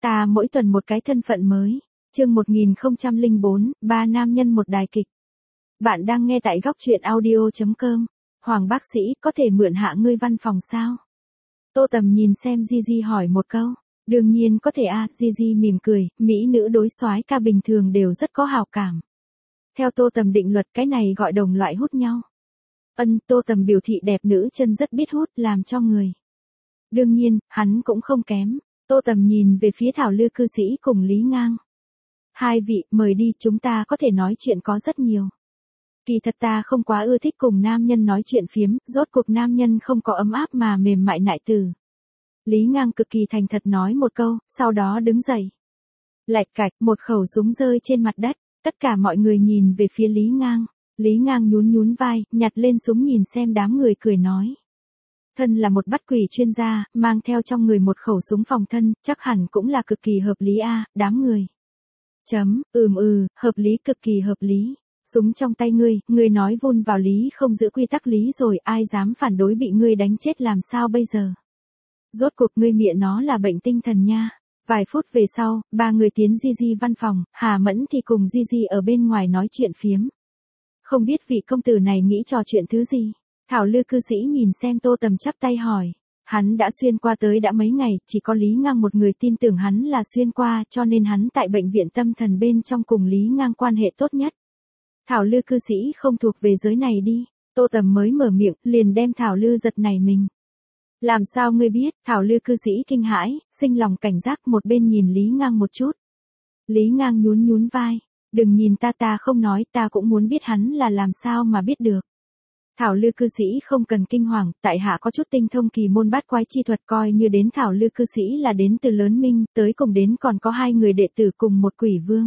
Ta mỗi tuần một cái thân phận mới. Chương 1004, ba nam nhân một đài kịch. Bạn đang nghe tại góc truyện audio.com. Hoàng bác sĩ, có thể mượn hạ ngươi văn phòng sao? Tô Tầm nhìn xem Gigi hỏi một câu. Đương nhiên có thể a, Gigi mỉm cười, mỹ nữ đối soái ca bình thường đều rất có hào cảm. Theo Tô Tầm định luật, cái này gọi đồng loại hút nhau. Tô Tầm biểu thị đẹp nữ chân rất biết hút, làm cho người. Đương nhiên, hắn cũng không kém. Tô Tầm nhìn về phía Thảo Lư cư sĩ cùng Lý Ngang. Hai vị, mời đi, chúng ta có thể nói chuyện có rất nhiều. Kỳ thật ta không quá ưa thích cùng nam nhân nói chuyện phiếm, rốt cuộc nam nhân không có ấm áp mà mềm mại nại từ. Lý Ngang cực kỳ thành thật nói một câu, sau đó đứng dậy. Lạch cạch, một khẩu súng rơi trên mặt đất, tất cả mọi người nhìn về phía Lý Ngang. Lý Ngang nhún nhún vai, nhặt lên súng nhìn xem đám người cười nói. Thân là một bắt quỷ chuyên gia, mang theo trong người một khẩu súng phòng thân, chắc hẳn cũng là cực kỳ hợp lý a, đám người. Hợp lý, cực kỳ hợp lý. Súng trong tay ngươi nói vun vào lý không giữ quy tắc lý rồi, ai dám phản đối bị ngươi đánh chết làm sao bây giờ? Rốt cuộc ngươi mịa nó là bệnh tinh thần nha. Vài phút về sau, ba người tiến Gigi văn phòng, Hà Mẫn thì cùng Gigi ở bên ngoài nói chuyện phiếm. Không biết vị công tử này nghĩ trò chuyện thứ gì? Thảo Lư cư sĩ nhìn xem Tô Tầm chắp tay hỏi. Hắn đã xuyên qua tới đã mấy ngày, chỉ có Lý Ngang một người tin tưởng hắn là xuyên qua, cho nên hắn tại bệnh viện tâm thần bên trong cùng Lý Ngang quan hệ tốt nhất. Thảo Lư cư sĩ không thuộc về giới này đi. Tô Tầm mới mở miệng, liền đem Thảo Lư giật nảy mình. Làm sao ngươi biết? Thảo Lư cư sĩ kinh hãi, sinh lòng cảnh giác, một bên nhìn Lý Ngang một chút. Lý Ngang nhún nhún vai. Đừng nhìn ta không nói, ta cũng muốn biết hắn là làm sao mà biết được. Thảo Lư cư sĩ không cần kinh hoàng, tại hạ có chút tinh thông kỳ môn bát quái chi thuật, coi như đến Thảo Lư cư sĩ là đến từ lớn minh, tới cùng đến còn có 2 người đệ tử cùng một quỷ vương.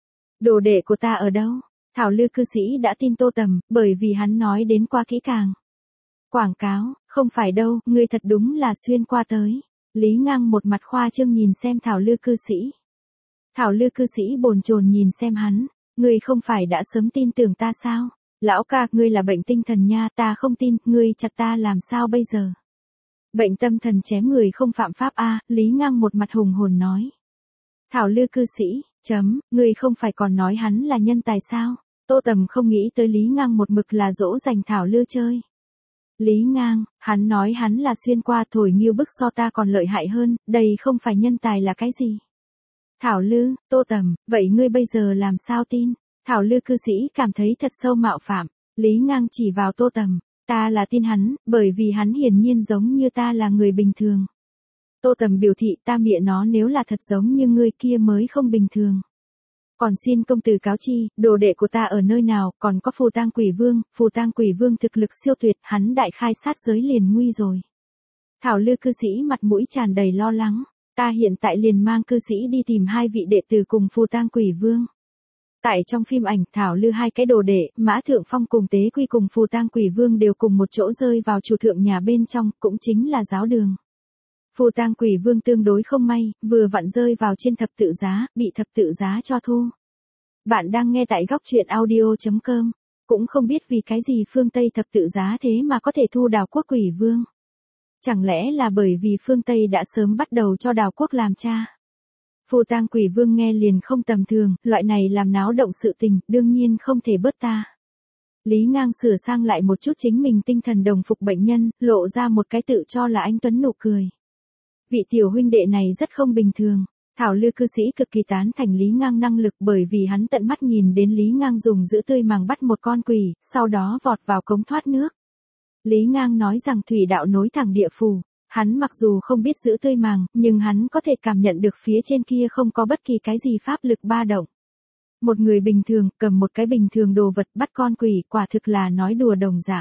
Đồ đệ của ta ở đâu? Thảo Lư cư sĩ đã tin Tô Tầm, bởi vì hắn nói đến quá kỹ càng. Quảng cáo, không phải đâu, ngươi thật đúng là xuyên qua tới. Lý Ngang một mặt khoa trương nhìn xem Thảo Lư cư sĩ. Thảo Lư cư sĩ bồn chồn nhìn xem hắn, ngươi không phải đã sớm tin tưởng ta sao? Lão ca, ngươi là bệnh tinh thần nha, ta không tin, ngươi chặt ta làm sao bây giờ? Bệnh tâm thần chém người không phạm pháp a, Lý Ngang một mặt hùng hồn nói. Thảo Lư cư sĩ, ngươi không phải còn nói hắn là nhân tài sao? Tô Tầm không nghĩ tới Lý Ngang một mực là dỗ dành Thảo Lư chơi. Lý Ngang, hắn nói hắn là xuyên qua, thổi như bức so ta còn lợi hại hơn, đây không phải nhân tài là cái gì? Thảo Lư, Tô Tầm, vậy ngươi bây giờ làm sao tin? Thảo Lư cư sĩ cảm thấy thật sâu mạo phạm. Lý Ngang chỉ vào Tô Tầm. Ta là tin hắn, bởi vì hắn hiển nhiên giống như ta là người bình thường. Tô Tầm biểu thị ta mịa nó nếu là thật giống như ngươi kia mới không bình thường. Còn xin công tử cáo chi, đồ đệ của ta ở nơi nào, còn có Phù Tang Quỷ Vương thực lực siêu tuyệt, hắn đại khai sát giới liền nguy rồi. Thảo Lư cư sĩ mặt mũi tràn đầy lo lắng. Ta hiện tại liền mang cư sĩ đi tìm 2 vị đệ tử cùng Phù Tang Quỷ Vương. Tại trong phim ảnh, Thảo Lư 2 cái đồ đệ, Mã Thượng Phong cùng Tế Quy cùng Phù Tang Quỷ Vương đều cùng một chỗ rơi vào chủ thượng nhà bên trong, cũng chính là giáo đường. Phù Tang Quỷ Vương tương đối không may, vừa vặn rơi vào trên thập tự giá, bị thập tự giá cho thu. Bạn đang nghe tại góc truyện audio.com, cũng không biết vì cái gì phương Tây thập tự giá thế mà có thể thu Đào Quốc Quỷ Vương. Chẳng lẽ là bởi vì phương Tây đã sớm bắt đầu cho Đào Quốc làm cha? Phù Tang Quỷ Vương nghe liền không tầm thường, loại này làm náo động sự tình, đương nhiên không thể bớt ta. Lý Ngang sửa sang lại một chút chính mình tinh thần đồng phục bệnh nhân, lộ ra một cái tự cho là anh tuấn nụ cười. Vị tiểu huynh đệ này rất không bình thường. Thảo Lư cư sĩ cực kỳ tán thành Lý Ngang năng lực, bởi vì hắn tận mắt nhìn đến Lý Ngang dùng giữ tươi màng bắt một con quỷ, sau đó vọt vào cống thoát nước. Lý Ngang nói rằng thủy đạo nối thẳng địa phủ. Hắn mặc dù không biết giữ tươi màng, nhưng hắn có thể cảm nhận được phía trên kia không có bất kỳ cái gì pháp lực ba động. Một người bình thường, cầm một cái bình thường đồ vật bắt con quỷ, quả thực là nói đùa đồng dạng.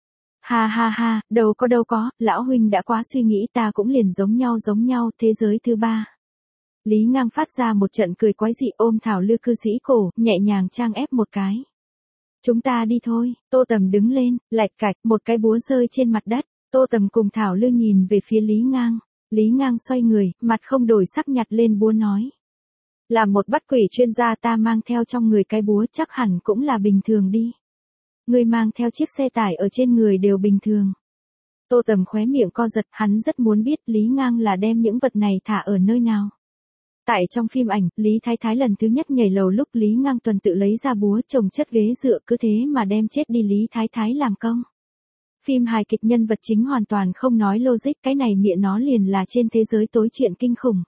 Ha, đâu có, lão huynh đã quá suy nghĩ, ta cũng liền giống nhau, thế giới thứ 3. Lý Ngang phát ra một trận cười quái dị, ôm Thảo Lư cư sĩ cổ, nhẹ nhàng trang ép một cái. Chúng ta đi thôi. Tô Tầm đứng lên, lạch cạch, một cái búa rơi trên mặt đất. Tô Tầm cùng Thảo Lư nhìn về phía Lý Ngang. Lý Ngang xoay người, mặt không đổi sắc nhặt lên búa nói. Là một bắt quỷ chuyên gia, ta mang theo trong người cái búa chắc hẳn cũng là bình thường đi. Người mang theo chiếc xe tải ở trên người đều bình thường. Tô Tầm khóe miệng co giật, hắn rất muốn biết Lý Ngang là đem những vật này thả ở nơi nào. Tại trong phim ảnh, Lý Thái Thái lần thứ nhất nhảy lầu lúc Lý Ngang tuần tự lấy ra búa chồng chất ghế dựa cứ thế mà đem chết đi Lý Thái Thái làm công. Phim hài kịch nhân vật chính hoàn toàn không nói logic, cái này mẹ nó liền là trên thế giới tối chuyện kinh khủng.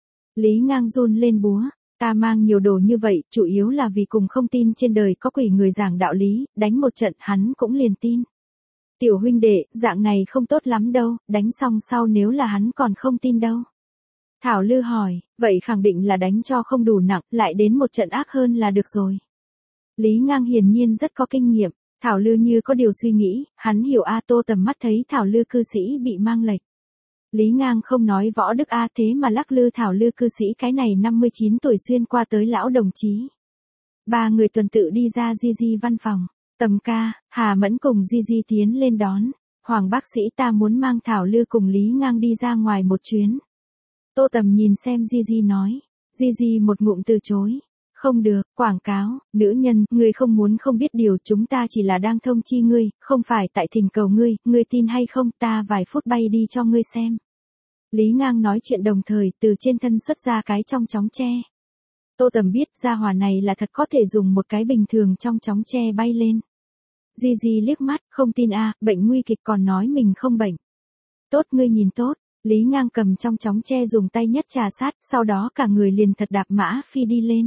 Lý Ngang run lên búa, ta mang nhiều đồ như vậy, chủ yếu là vì cùng không tin trên đời có quỷ người giảng đạo lý, đánh một trận hắn cũng liền tin. Tiểu huynh đệ, dạng này không tốt lắm đâu, đánh xong sau nếu là hắn còn không tin đâu. Thảo Lư hỏi, vậy khẳng định là đánh cho không đủ nặng, lại đến một trận ác hơn là được rồi. Lý Ngang hiển nhiên rất có kinh nghiệm, Thảo Lư như có điều suy nghĩ, hắn hiểu Tô Tầm mắt thấy Thảo Lư cư sĩ bị mang lệch. Lý Ngang không nói võ đức thế mà lắc lư Thảo Lư cư sĩ cái này 59 tuổi xuyên qua tới lão đồng chí. Ba người tuần tự đi ra Gigi văn phòng, Tầm ca, Hà Mẫn cùng Gigi tiến lên đón, Hoàng bác sĩ ta muốn mang Thảo Lư cùng Lý Ngang đi ra ngoài một chuyến. Tô Tầm nhìn xem Gigi nói, Gigi một ngụm từ chối. Không được, quảng cáo, nữ nhân, ngươi không muốn không biết điều, chúng ta chỉ là đang thông chi ngươi, không phải tại thỉnh cầu ngươi tin hay không, ta vài phút bay đi cho ngươi xem. Lý Ngang nói chuyện đồng thời từ trên thân xuất ra cái trong chóng tre. Tô Tầm biết gia hỏa này là thật có thể dùng một cái bình thường trong chóng tre bay lên. Gigi liếc mắt, không tin bệnh nguy kịch còn nói mình không bệnh. Tốt ngươi nhìn tốt. Lý Ngang cầm trong chóng tre dùng tay nhất trà sát, sau đó cả người liền thật đạp mã phi đi lên.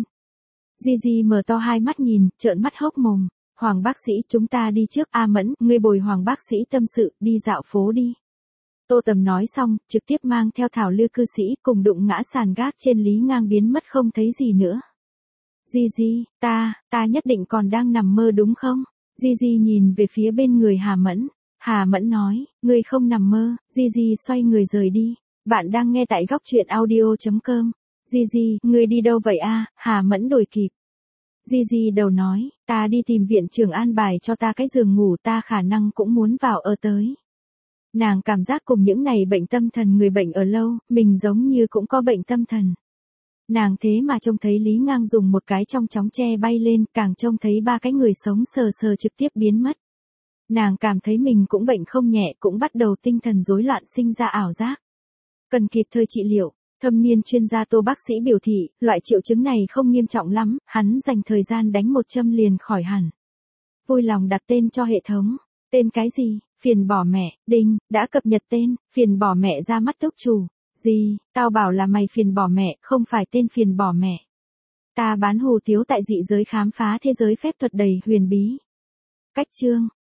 Gigi mở to hai mắt nhìn, trợn mắt hốc mồm. Hoàng bác sĩ chúng ta đi trước, Mẫn, ngươi bồi Hoàng bác sĩ tâm sự, đi dạo phố đi. Tô Tầm nói xong, trực tiếp mang theo Thảo Lư cư sĩ cùng đụng ngã sàn gác trên Lý Ngang biến mất không thấy gì nữa. Gigi, ta nhất định còn đang nằm mơ đúng không? Gigi nhìn về phía bên người Hà Mẫn. Hà Mẫn nói, ngươi không nằm mơ. Gigi xoay người rời đi. Bạn đang nghe tại góc truyện audio.com. Gigi, ngươi đi đâu vậy Hà Mẫn đổi kịp. Gigi đầu nói, ta đi tìm viện trưởng an bài cho ta cái giường ngủ, ta khả năng cũng muốn vào ở tới. Nàng cảm giác cùng những này bệnh tâm thần người bệnh ở lâu, mình giống như cũng có bệnh tâm thần. Nàng thế mà trông thấy Lý Ngang dùng một cái trong chóng tre bay lên, càng trông thấy ba cái người sống sờ sờ trực tiếp biến mất. Nàng cảm thấy mình cũng bệnh không nhẹ, cũng bắt đầu tinh thần rối loạn, sinh ra ảo giác. Cần kịp thời trị liệu. Thâm niên chuyên gia Tô bác sĩ biểu thị, loại triệu chứng này không nghiêm trọng lắm, hắn dành thời gian đánh một châm liền khỏi hẳn. Vui lòng đặt tên cho hệ thống. Tên cái gì? Phiền bỏ mẹ. Đinh, đã cập nhật tên, phiền bỏ mẹ ra mắt túc chủ. Gì, tao bảo là mày phiền bỏ mẹ, không phải tên phiền bỏ mẹ. Ta bán hủ tiếu tại dị giới khám phá thế giới phép thuật đầy huyền bí. Cách chương.